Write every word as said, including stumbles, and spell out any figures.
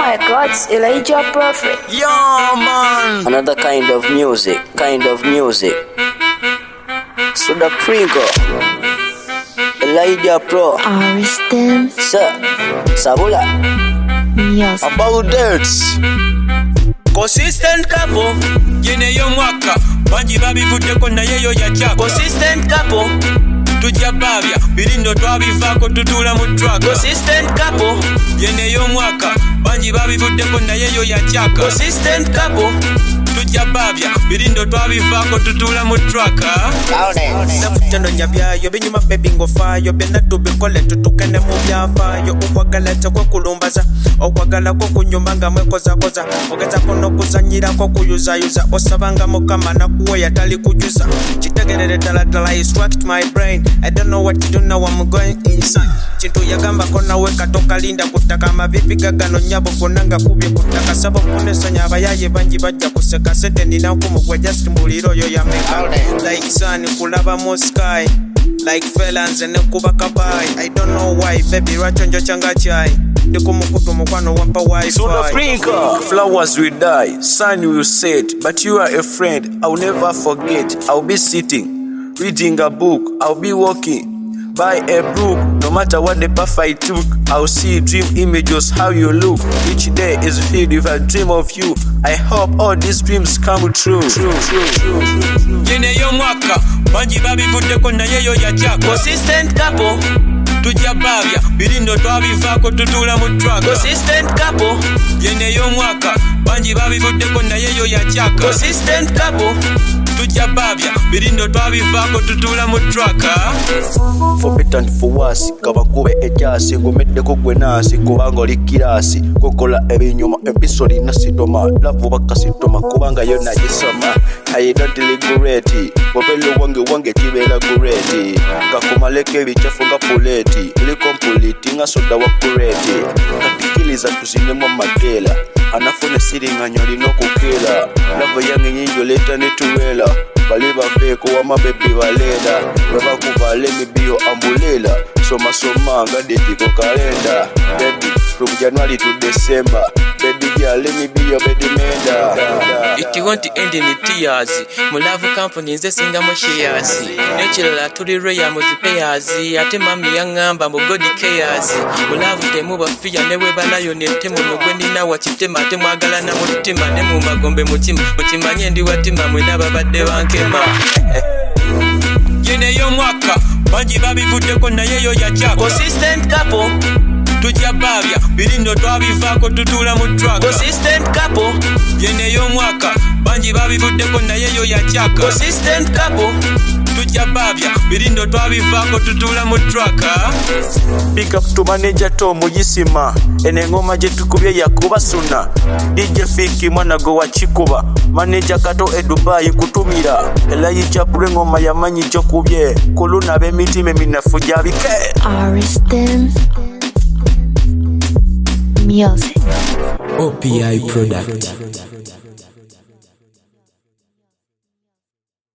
Records, Elijah Prophet. Yeah, man. Another kind of music, kind of music. Soda Pringle, Elijah Pro, Ariston, Sir, Sabula. Music. About that. Consistent couple, yene yo mwaka banji babivudeko naye yo yacha. Consistent couple, tujja babya birindo twabivako tutula mu track. Consistent couple, yene yo mwaka banji babivudeko naye yo yacha. Consistent couple, tujja babya birindo twabivako tutula mu track. Nakutendo nyabyayo binyuma baby ngofayo bena tubikole tutukene mu byafayo ukwagala tekwe kulumbaza okwagala ko kunyuma nga mwekoza koza ogeza kono kuzanyira ko kuyuzayuza osabanga mukama nakuwe yatali kujuza kitegerere dala dala you struck my brain. I don't know what to do now, I'm going inside. Chintu yagamba kona weka toka linda kutaka mavipi gagano nyabo konanga kubye kutaka sabo kunesanya abayaye banji bajja kuseka sente nina kumugwa just muliro yo ya meka like sun kulaba mo sky like felons and kuba kabai. I don't know why baby rachonjo changa chai ndiko mukutu mukwano wampa wifi. Soda Pringle, flowers will die, sun will set, but you are a friend I'll never forget. I'll be sitting, reading a book, I'll be walking by a brook. No matter what the path I took, I'll see dream images how you look. Each day is filled with a dream of you. I hope all these dreams come true. True, true, true, true. Yene yo mwaka banji babivudeko naye yo yacha. Consistent couple, tujja babya birindo twabivako tutula mu track. Consistent couple, yene yo mwaka banji babivudeko naye yo yacha. Consistent couple, tujja babya birindo twabivako tutula mu track. For better and for worse, kabakube ejasi ngomeddeko gwe nasi kubanga oli kirasi kokola ebinyuma episode nasitoma lavu bakasitoma kubanga yo nagisoma. I don't regret wapelo wange wange kibera great kakumaleke bichafu nga puleti ili complete nga soda wa kureti katikiliza tuzinemo magela anafune siringa nyoli no kukela lavo yange nyinjo leta netuwela baliba beko wa mabebi baleda baba kuvale mibio ambulela soma soma nga date ko kalenda baby from January to December baby girl let me be your baby menda. It won't end in tears. Mulavu company nze singa mu shares nekirala tuli rare mu payers ate mami yangamba mu god cares. Mulavu temuba fiya newe banayo netemo nogwendi na wakitema temwagala na mutima ne mu magombe mutima mukimanye ndi watima mwena babadde bankema. Yene yo mwaka banji babivudeko naye yo yacha. Consistent couple, tujja babya birindo twabivako tutula mu track. Consistent couple, yene yo mwaka banji babivudeko naye yo yacha. Consistent couple, tujja babya birindo twabivako tutula mu track. Big up to manager Tom Yisima ene ngoma je tukubye yakuba suna D J Fiki mwana go wa Chikuba manager Kato e Dubai kutumira Elijah Pro ngoma yamanyi jo kubye kuluna be mitime minafuja bike. Ariston, Music. O P I product.